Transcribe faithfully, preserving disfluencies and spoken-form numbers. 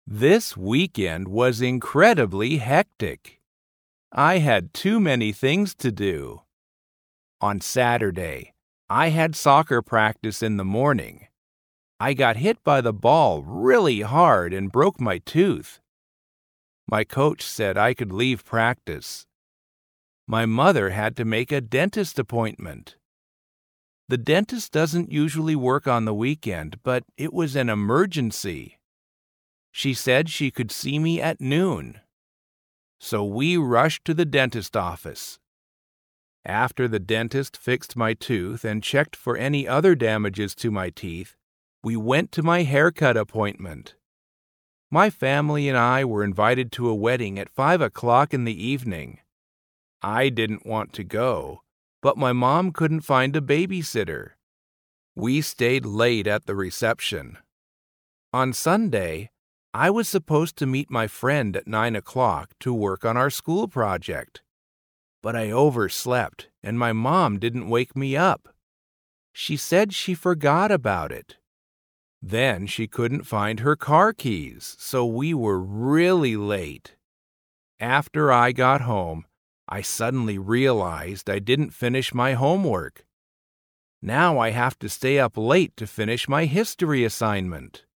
This weekend was incredibly hectic. I had too many things to do. On Saturday, I had soccer practice in the morning. I got hit by the ball really hard and broke my tooth. My coach said I could leave practice. My mother had to make a dentist appointment. The dentist doesn't usually work on the weekend, but it was an emergency. She said she could see me at noon. So we rushed to the dentist office. After the dentist fixed my tooth and checked for any other damages to my teeth, we went to my haircut appointment. My family and I were invited to a wedding at five o'clock in the evening. I didn't want to go, but my mom couldn't find a babysitter. We stayed late at the reception. On Sunday, I was supposed to meet my friend at nine o'clock to work on our school project. But I overslept, and my mom didn't wake me up. She said she forgot about it. Then she couldn't find her car keys, so we were really late. After I got home, I suddenly realized I didn't finish my homework. Now I have to stay up late to finish my history assignment.